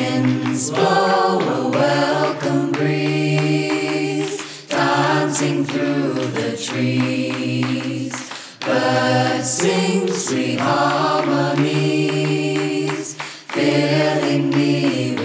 Winds blow a welcome breeze, dancing through the trees. Birds sing sweet harmonies, filling me with